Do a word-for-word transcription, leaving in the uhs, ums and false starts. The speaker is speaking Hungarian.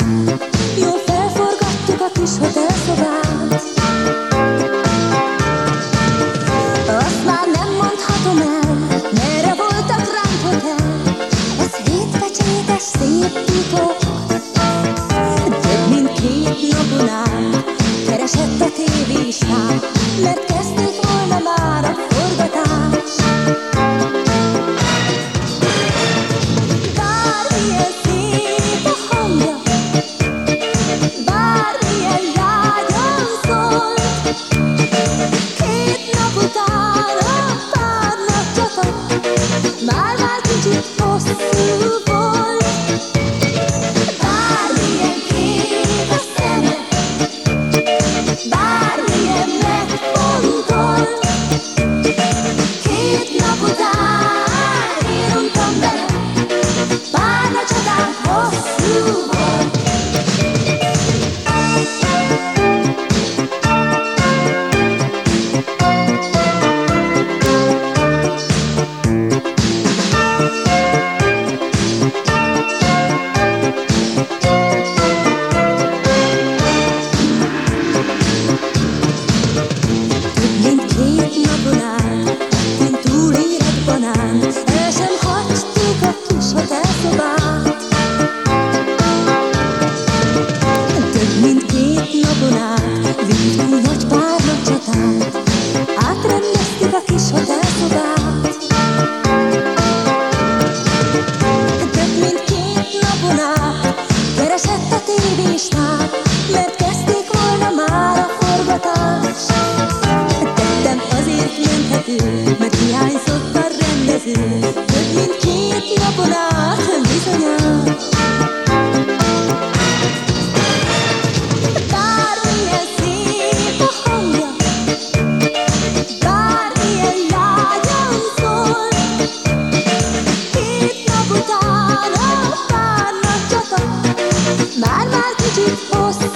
Jó felforgattuk a kis hotelszobát. Azt már nem mondhatom el, merre volt a Grand Hotel. Ez hétpecsétes szép titok. Több mint két napon át keresett a tévésnál, mert kezdték volna már a forgatás. Bármilyen szép a hangja, bármilyen lágyan szól, két nap után a párnak csata már-már kicsit hosszú volt. Bármilyen kék a szeme, bármilyen megfontolt, két nap után én untam bele, párna csatán hosszú volt. Több mint két napon át, mint túlérett banán, el sem hagytuk a kis hotelszobát. Több mint két napon át, vívtunk nagy párnak csatát, átrendeztük a kis hotelszobát. Több mint két napon át keresett a tévésnál, mert kezdték volna már a forgatást. Tettem azért menthető, mert hiányzott a rendező. Több mint két napon át bizonyán. Bármilyen szép a hangja, bármilyen lágyan szól, két nap után a párnak csata már-már kicsit hosszú